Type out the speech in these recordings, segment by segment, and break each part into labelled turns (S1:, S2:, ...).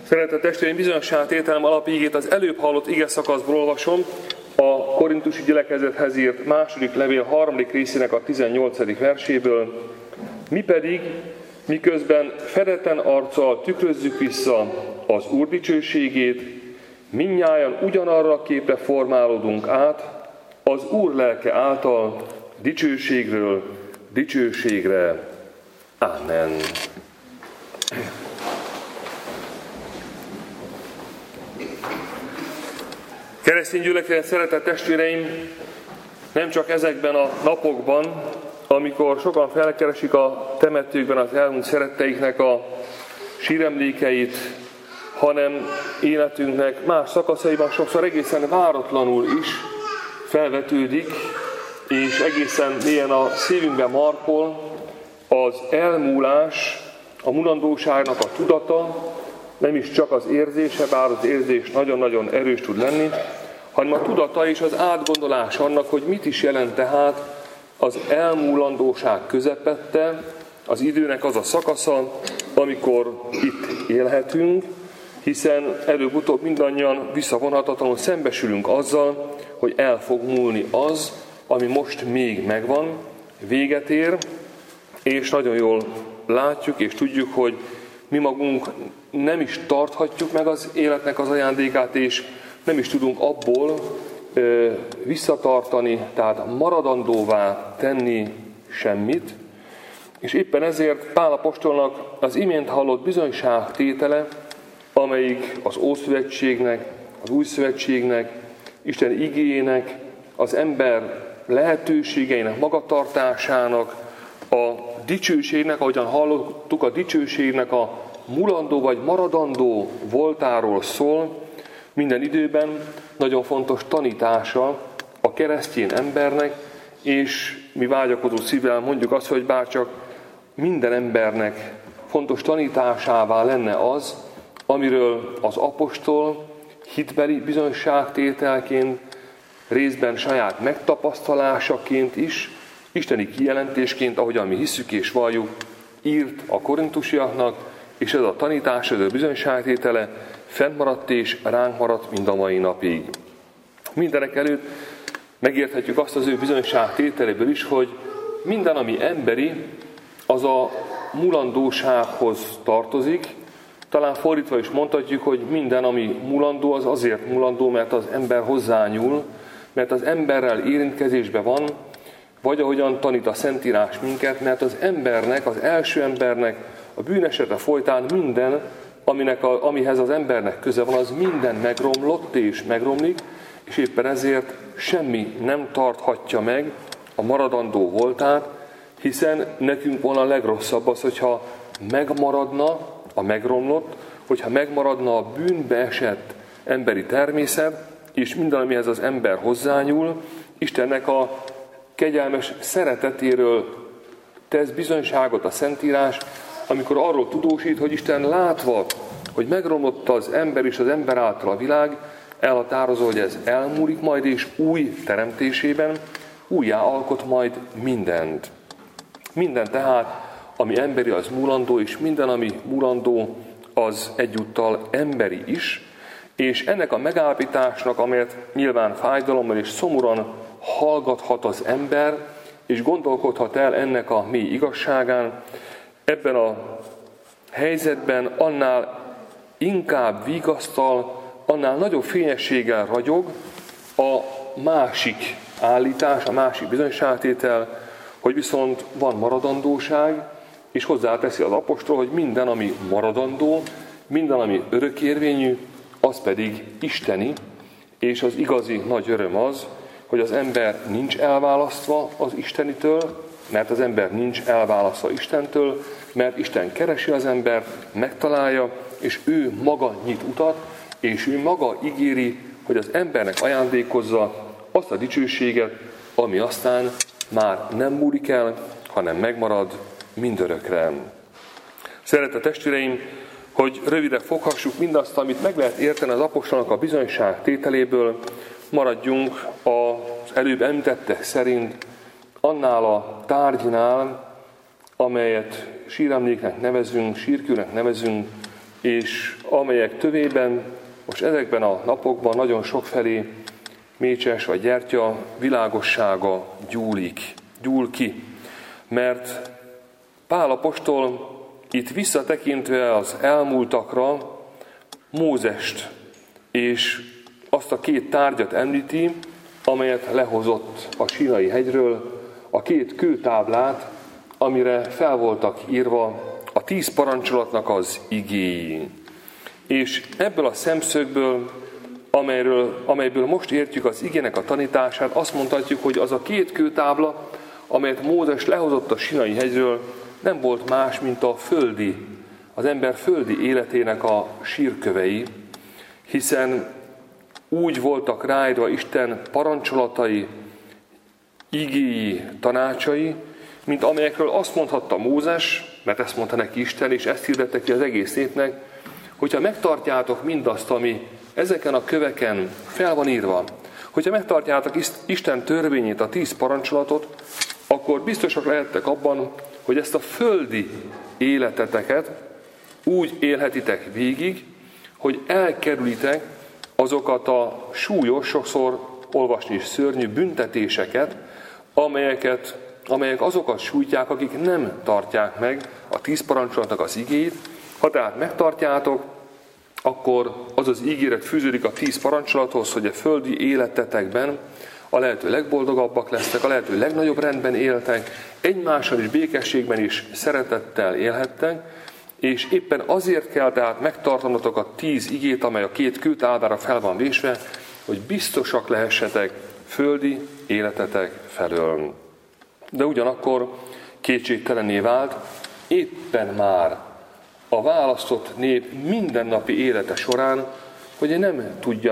S1: Szeretett testvéreim, bizonyosságtételem alapigét az előbb hallott ige szakaszból olvasom, a korintusi gyülekezethez írt második levél 3. részének a 18. verséből. Mi pedig, miközben fedetlen arccal tükrözzük vissza az Úr dicsőségét, mindnyájan ugyanarra a képre formálódunk át, az Úr lelke által dicsőségről dicsőségre. Amen. Keresztény gyülekezet, szeretett testvéreim, nem csak ezekben a napokban, amikor sokan felkeresik a temetőkben az elhunyt szeretteiknek a síremlékeit, hanem életünknek más szakaszaiban sokszor egészen váratlanul is felvetődik, és egészen mélyen a szívünkbe markol az elmúlás, a mulandóságnak a tudata, nem is csak az érzése, bár az érzés nagyon-nagyon erős tud lenni, hanem a tudata és az átgondolás annak, hogy mit is jelent tehát az elmúlandóság közepette, az időnek az a szakasza, amikor itt élhetünk, hiszen előbb-utóbb mindannyian visszavonhatatlanul szembesülünk azzal, hogy el fog múlni az, ami most még megvan, véget ér, és nagyon jól látjuk és tudjuk, hogy mi magunk nem is tarthatjuk meg az életnek az ajándékát, és nem is tudunk abból visszatartani, tehát maradandóvá tenni semmit. És éppen ezért Pál apostolnak az imént hallott bizonyságtétele, amelyik az Ószövetségnek, az Új Szövetségnek, Isten igéjének, az ember lehetőségeinek, magatartásának, a dicsőségnek, ahogyan hallottuk, a dicsőségnek a mulandó vagy maradandó voltáról szól, minden időben nagyon fontos tanítása a keresztény embernek, és mi vágyakozó szívvel mondjuk azt, hogy bárcsak minden embernek fontos tanításává lenne az, amiről az apostol hitbeli bizonyságtételként, részben saját megtapasztalásaként is, isteni kijelentésként, ahogyan mi hisszük és valljuk, írt a korintusiaknak, és ez a tanítás, ez a bizonyságtétele fennmaradt és ránk maradt mind a mai napig. Mindenek előtt megérthetjük azt az ő bizonyságtételéből is, hogy minden, ami emberi, az a mulandósághoz tartozik. Talán fordítva is mondhatjuk, hogy minden, ami mulandó, az azért mulandó, mert az ember hozzányúl, mert az emberrel érintkezésben van, vagy ahogyan tanít a Szentírás minket, mert az embernek, az első embernek a bűnesete folytán minden, amihez az embernek köze van, az minden megromlott és megromlik, és éppen ezért semmi nem tarthatja meg a maradandó voltát, hiszen nekünk van a legrosszabb az, hogyha megmaradna a megromlott, hogyha megmaradna a bűnbe esett emberi természet, és minden, amihez az ember hozzányúl, Istennek a kegyelmes szeretetéről tesz bizonyságot a Szentírás, amikor arról tudósít, hogy Isten látva, hogy megromlott az ember és az ember által a világ, elhatározza, hogy ez elmúlik majd, és új teremtésében újjá alkot majd mindent. Minden tehát, ami emberi, az mulandó, és minden, ami mulandó, az egyúttal emberi is, és ennek a megállapításnak, amelyet nyilván fájdalommal és szomorúan hallgathat az ember, és gondolkodhat el ennek a mély igazságán, ebben a helyzetben annál inkább vigasztal, annál nagyobb fényességgel ragyog a másik állítás, a másik bizonyságtétel, hogy viszont van maradandóság, és hozzáteszi az apostol, hogy minden, ami maradandó, minden, ami örökérvényű, az pedig isteni, és az igazi nagy öröm az, hogy az ember nincs elválasztva az istenitől, mert az ember nincs elválasztva Istentől, mert Isten keresi az embert, megtalálja, és ő maga nyit utat, és ő maga ígéri, hogy az embernek ajándékozza azt a dicsőséget, ami aztán már nem múlik el, hanem megmarad mindörökre. Szeretett testvéreim, hogy rövidre foghassuk mindazt, amit meg lehet érteni az apostolnak a bizonyság tételéből, maradjunk az előbb említettek szerint annál a tárgynál, amelyet síremléknek nevezünk, sírkőnek nevezünk, és amelyek tövében most ezekben a napokban nagyon sokfelé mécses vagy gyertya világossága gyúl ki. Mert Pál apostol itt visszatekintve az elmúltakra Mózest és azt a két tárgyat említi, amelyet lehozott a Sínai hegyről, a két kőtáblát, amire fel voltak írva a 10 parancsolatnak az igéi. És ebből a szemszögből, amelyből most értjük az igének a tanítását, azt mondhatjuk, hogy az a két kőtábla, amelyet Mózes lehozott a Sínai hegyről, nem volt más, mint az ember földi életének a sírkövei, hiszen úgy voltak ráírva Isten parancsolatai, igéi, tanácsai, mint amelyekről azt mondhatta Mózes, mert ezt mondta neki Isten, és ezt hirdette ki az egész népnek, hogyha megtartjátok mindazt, ami ezeken a köveken fel van írva, hogyha megtartjátok Isten törvényét, a 10 parancsolatot, akkor biztosak lehettek abban, hogy ezt a földi életeteket úgy élhetitek végig, hogy elkerülitek azokat a súlyos, sokszor olvasni is szörnyű büntetéseket, amelyek azokat sújtják, akik nem tartják meg a 10 parancsolatnak az igéit. Ha tehát megtartjátok, akkor az az ígéret fűződik a 10 parancsolathoz, hogy a földi életetekben a lehető legboldogabbak lesztek, a lehető legnagyobb rendben éltek, egymással is békességben is szeretettel élhettek, és éppen azért kell tehát megtartanotok a 10 igét, amely a két kőtáblára fel van vésve, hogy biztosak lehessetek földi életetek felől. De ugyanakkor kétségtelenné vált, éppen már a választott nép mindennapi élete során, hogy nem tudja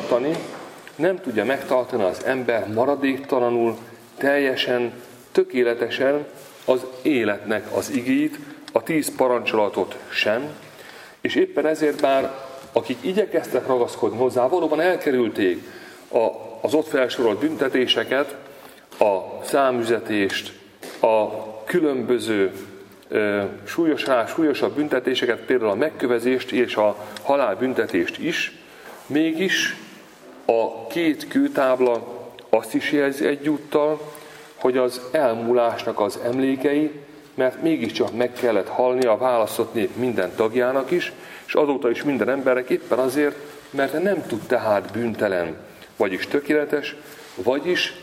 S1: megtartani az ember maradéktalanul, teljesen, tökéletesen az életnek az igéit, a 10 parancsolatot sem, és éppen ezért már akik igyekeztek ragaszkodni hozzá, valóban elkerülték az ott felsorolt büntetéseket, a számüzetést, a különböző súlyosabb büntetéseket, például a megkövezést és a halálbüntetést is, mégis a két kőtábla azt is jelzi egyúttal, hogy az elmúlásnak az emlékei, mert mégiscsak meg kellett halni a választott nép minden tagjának is, és azóta is minden embernek éppen azért, mert nem tud tehát bűntelen, vagyis tökéletes, vagyis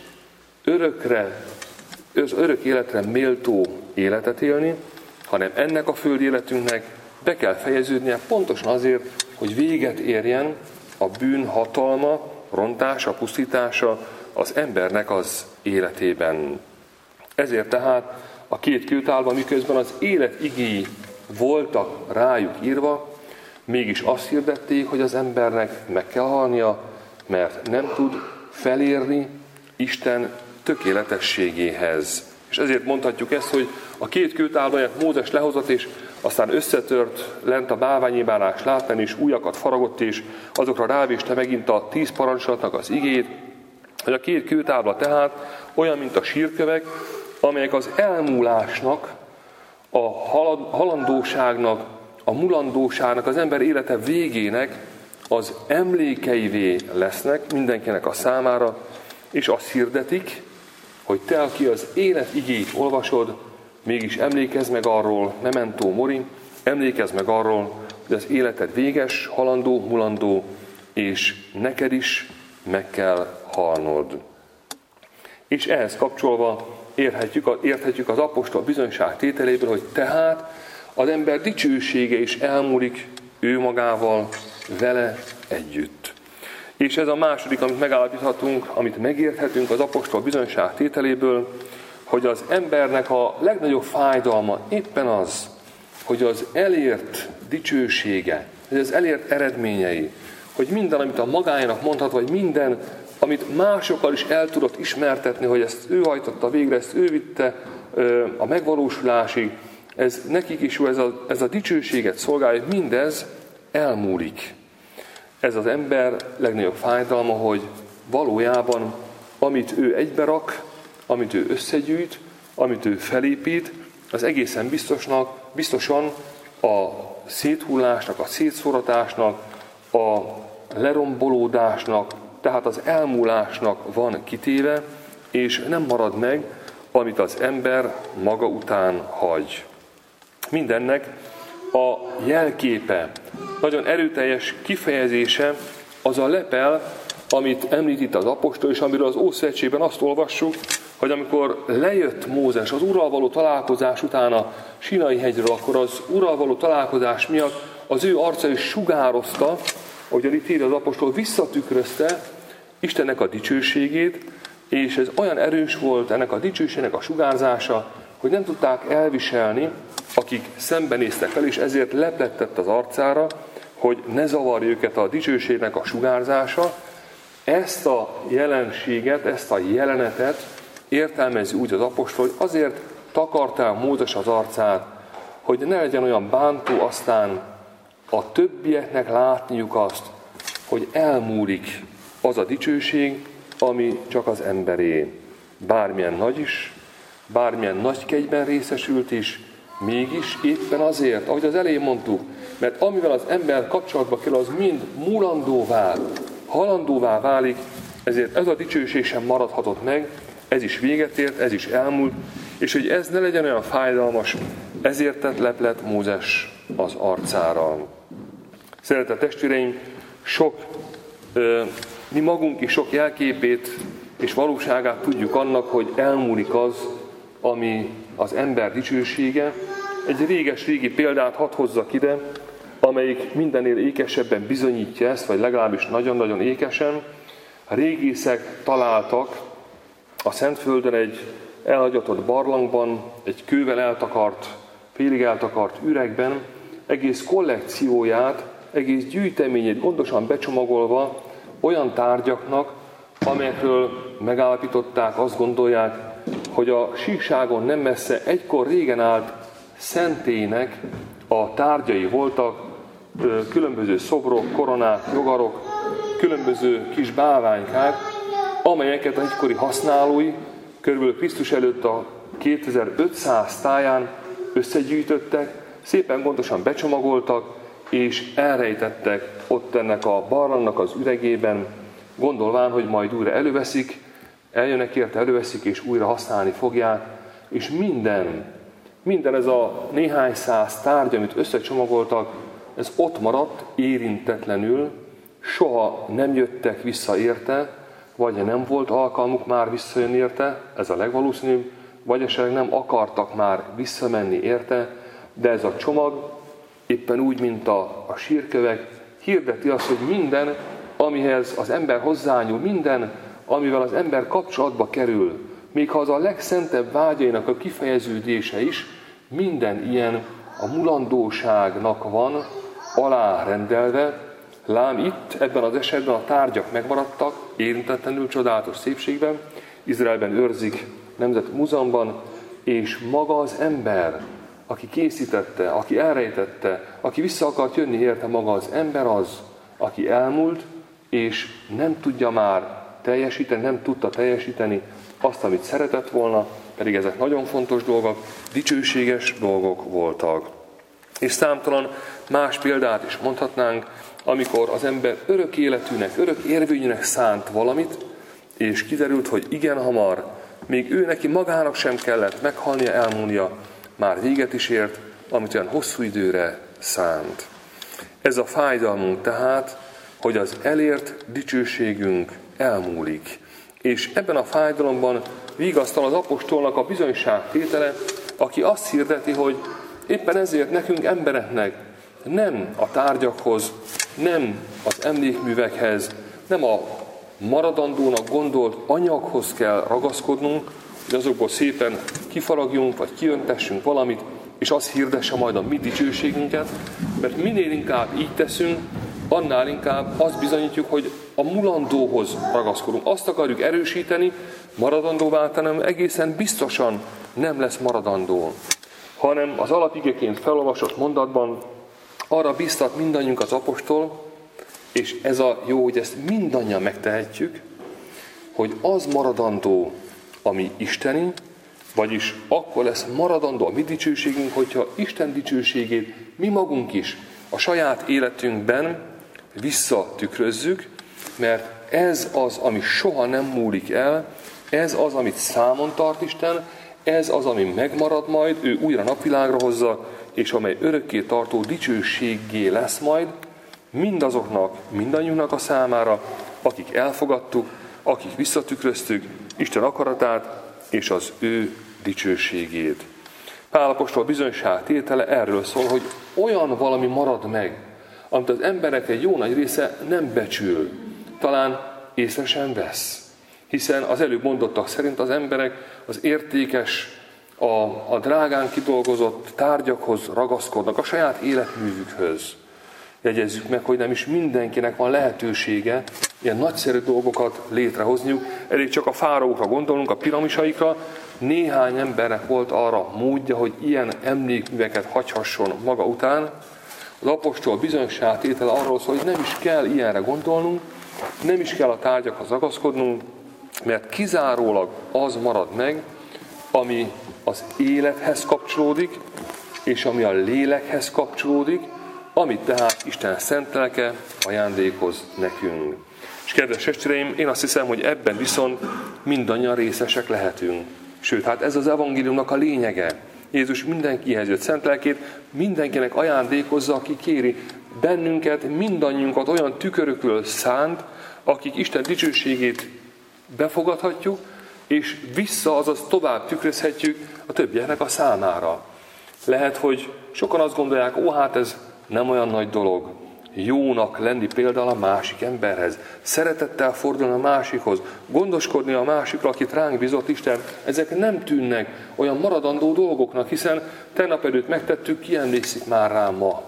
S1: örök életre méltó életet élni, hanem ennek a földi életünknek be kell fejeződnie pontosan azért, hogy véget érjen a bűn hatalma, rontása, pusztítása az embernek az életében. Ezért tehát a két kőtábla, miközben az élet igéi voltak rájuk írva, mégis azt hirdették, hogy az embernek meg kell halnia, mert nem tud felérni Isten tökéletességéhez. És ezért mondhatjuk ezt, hogy a két kőtábláját Mózes lehozott, és aztán összetört lent a bálványimádás látán, és újakat faragott, és azokra rávéste megint a 10 parancsolatnak az igét, hogy a két kőtábla tehát olyan, mint a sírkövek, amelyek az elmúlásnak, a halandóságnak, a mulandóságnak, az ember élete végének az emlékeivé lesznek mindenkinek a számára, és azt hirdetik, hogy te, aki az élet igéit olvasod, mégis emlékezz meg arról, memento mori, emlékezz meg arról, hogy az életed véges, halandó, mulandó, és neked is meg kell halnod. És ehhez kapcsolva érthetjük az apostol bizonyság tételéből, hogy tehát az ember dicsősége is elmúlik ő magával, vele együtt. És ez a második, amit megállapíthatunk, amit megérthetünk az apostol bizonyság tételéből, hogy az embernek a legnagyobb fájdalma éppen az, hogy az elért dicsősége, hogy az elért eredményei, hogy minden, amit a magájának mondhat, vagy minden, amit másokkal is el tudott ismertetni, hogy ezt ő hajtotta végre, ezt ő vitte a megvalósulásig, ez nekik is ez a dicsőséget szolgálja, mindez elmúlik. Ez az ember legnagyobb fájdalma, hogy valójában, amit ő egyberak, amit ő összegyűjt, amit ő felépít, az egészen biztosan a széthullásnak, a szétszóratásnak, a lerombolódásnak, tehát az elmúlásnak van kitéve, és nem marad meg, amit az ember maga után hagy. Mindennek a jelképe, nagyon erőteljes kifejezése az a lepel, amit említ itt az apostol, és amiről az Ószövetségben azt olvassuk, hogy amikor lejött Mózes az Urral való találkozás után a Sinai hegyről, akkor az Urral való találkozás miatt az ő arca is sugározta, ahogyan itt ír az apostol, visszatükrözte Istennek a dicsőségét, és ez olyan erős volt ennek a dicsőségnek a sugárzása, hogy nem tudták elviselni, akik szembenéztek fel, és ezért leplettett az arcára, hogy ne zavarja őket a dicsőségnek a sugárzása. Ezt a jelenséget, ezt a jelenetet értelmezi úgy az apostol, hogy azért takarta Mózes az arcát, hogy ne legyen olyan bántó aztán a többieknek látniuk azt, hogy elmúlik az a dicsőség, ami csak az emberé. Bármilyen nagy is, bármilyen nagy kegyben részesült is, mégis éppen azért, ahogy az elején mondtuk, mert amivel az ember kapcsolatba kell, az mind múlandóvá, halandóvá válik, ezért ez a dicsőség sem maradhatott meg, ez is véget ért, ez is elmúlt, és hogy ez ne legyen olyan fájdalmas, ezért tett leplet Mózes az arcára. Szeretett testvéreim, mi magunk is sok jelképét és valóságát tudjuk annak, hogy elmúlik az, ami az ember dicsősége. Egy réges-régi példát hadd hozzak ide, amelyik mindennél ékesebben bizonyítja ezt, vagy legalábbis nagyon-nagyon ékesen. A régészek találtak a Szentföldön egy elhagyatott barlangban, egy kővel eltakart, félig eltakart üregben, egész kollekcióját, egész gyűjteményét gondosan becsomagolva olyan tárgyaknak, amelyekről megállapították, azt gondolják, hogy a síkságon nem messze egykor régen állt szentélynek a tárgyai voltak, különböző szobrok, koronák, jogarok, különböző kis bálványkák, amelyeket az egykori használói körülbelül Krisztus előtt a 2500 táján összegyűjtöttek, szépen gondosan becsomagoltak, és elrejtettek ott ennek a barlangnak az üregében, gondolván, hogy majd újra előveszik, eljönnek érte, előveszik, és újra használni fogják, és minden ez a néhány száz tárgy, amit összecsomagoltak, ez ott maradt érintetlenül, soha nem jöttek vissza érte, vagy nem volt alkalmuk már visszajönni érte, ez a legvalószínűbb, vagy esetleg nem akartak már visszamenni érte, de ez a csomag éppen úgy, mint a sírkövek, hirdeti azt, hogy minden, amihez az ember hozzányúl, minden, amivel az ember kapcsolatba kerül, még ha az a legszentebb vágyainak a kifejeződése is, minden ilyen a mulandóságnak van alárendelve. Lám itt, ebben az esetben a tárgyak megmaradtak, érintetlenül, csodálatos szépségben, Izraelben őrzik Nemzeti Múzeumban, és maga az ember, aki készítette, aki elrejtette, aki vissza akart jönni érte, maga az ember az, aki elmúlt, és nem tudja már teljesíteni, nem tudta teljesíteni azt, amit szeretett volna, pedig ezek nagyon fontos dolgok, dicsőséges dolgok voltak. És számtalan más példát is mondhatnánk, amikor az ember örök életűnek, örök érvényűnek szánt valamit, és kiderült, hogy igen hamar, még ő neki magának sem kellett meghalnia, elmúlnia, már véget is ért, amit olyan hosszú időre szánt. Ez a fájdalmunk tehát, hogy az elért dicsőségünk elmúlik. És ebben a fájdalomban vigasztal az apostolnak a bizonyságtétele, aki azt hirdeti, hogy éppen ezért nekünk embereknek nem a tárgyakhoz, nem az emlékművekhez, nem a maradandónak gondolt anyaghoz kell ragaszkodnunk, hogy azokból szépen kifaragjunk, vagy kiöntessünk valamit, és az hirdesse majd a mi dicsőségünket, mert minél inkább így teszünk, annál inkább azt bizonyítjuk, hogy a mulandóhoz ragaszkodunk. Azt akarjuk erősíteni, maradandóvá tenni, egészen biztosan nem lesz maradandó, hanem az alapigeként felolvasott mondatban arra biztat mindannyiunk az apostol, és ez a jó, hogy ezt mindannyian megtehetjük, hogy az maradandó, ami isteni, Vagyis akkor lesz maradandó a mi dicsőségünk, hogyha Isten dicsőségét mi magunk is a saját életünkben visszatükrözzük, mert ez az, ami soha nem múlik el, ez az, amit számon tart Isten, ez az, ami megmarad majd, ő újra napvilágra hozza, és amely örökké tartó dicsőséggé lesz majd mindazoknak, mindannyiunknak a számára, akik elfogadtuk, akik visszatükröztük Isten akaratát és az ő dicsőségét. Pál apostol bizonyságtétele erről szól, hogy olyan valami marad meg, amit az emberek egy jó nagy része nem becsül, talán észre sem vesz. Hiszen az előbb mondottak szerint az emberek az értékes, a drágán kidolgozott tárgyakhoz ragaszkodnak, a saját életművükhöz. Jegyezzük meg, hogy nem is mindenkinek van lehetősége ilyen nagyszerű dolgokat létrehozniuk. Elég csak a fáraókra gondolunk, a piramisaikra. Néhány embernek volt arra módja, hogy ilyen emlékműveket hagyhasson maga után. Az apostol bizonyságtétele arról szól, hogy nem is kell ilyenre gondolnunk, nem is kell a tárgyakhoz ragaszkodnunk, mert kizárólag az marad meg, ami az élethez kapcsolódik, és ami a lélekhez kapcsolódik, amit tehát Isten szent lelke ajándékoz nekünk. És kedves testvéreim, én azt hiszem, hogy ebben viszont mindannyian részesek lehetünk. Sőt, hát ez az evangéliumnak a lényege. Jézus mindenkihez jött szent lelkét, mindenkinek ajándékozza, aki kéri. Bennünket, mindannyiunkat olyan tükörökről szánt, akik Isten dicsőségét befogadhatjuk, és vissza, azaz tovább tükrözhetjük a többieknek a számára. Lehet, hogy sokan azt gondolják, hát ez nem olyan nagy dolog. Jónak lenni például a másik emberhez, szeretettel fordulni a másikhoz, gondoskodni a másikra, akit ránk bizott Isten, ezek nem tűnnek olyan maradandó dolgoknak, hiszen tegnap előtt megtettük, ki emlékszik már rám ma.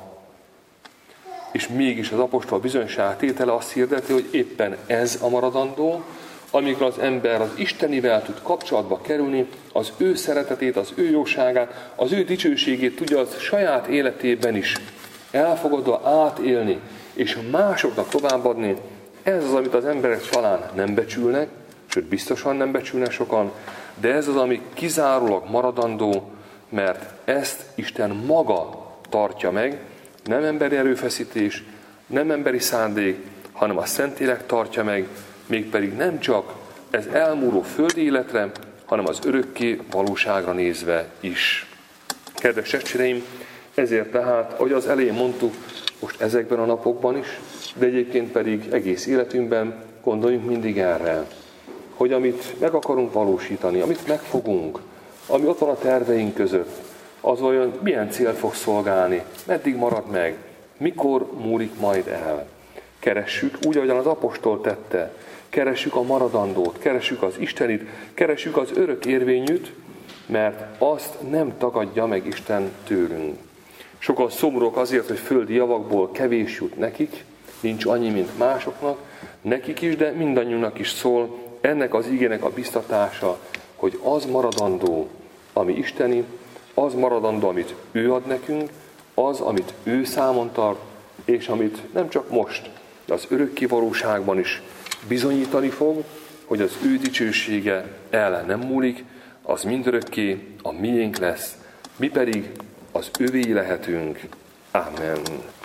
S1: És mégis az apostol bizonyságtétele azt hirdeti, hogy éppen ez a maradandó, amikor az ember az Istenivel tud kapcsolatba kerülni, az ő szeretetét, az ő jóságát, az ő dicsőségét tudja az saját életében is elfogadva átélni, és másoknak továbbadni. Ez az, amit az emberek talán nem becsülnek, sőt biztosan nem becsülnek sokan, de ez az, ami kizárólag maradandó, mert ezt Isten maga tartja meg, nem emberi erőfeszítés, nem emberi szándék, hanem a Szentlélek tartja meg, mégpedig nem csak ez elmúló földi életre, hanem az örökké valóságra nézve is. Kedves testvéreim, ezért tehát, ahogy az elején mondtuk, most ezekben a napokban is, de egyébként pedig egész életünkben gondoljunk mindig erre, hogy amit meg akarunk valósítani, amit megfogunk, ami ott van a terveink között, az olyan milyen célt fog szolgálni, meddig marad meg, mikor múlik majd el. Keressük úgy, ahogyan az apostol tette, keressük a maradandót, keressük az Istenit, keressük az örök érvényűt, mert azt nem tagadja meg Isten tőlünk. Sokan szomorúak azért, hogy földi javakból kevés jut nekik, nincs annyi, mint másoknak, nekik is, de mindannyiunknak is szól ennek az igének a biztatása, hogy az maradandó, ami isteni, az maradandó, amit ő ad nekünk, az, amit ő számon tart, és amit nem csak most, de az örökké valóságban is bizonyítani fog, hogy az ő dicsősége el nem múlik, az mindörökké a miénk lesz, mi pedig az övé lehetünk. Amen.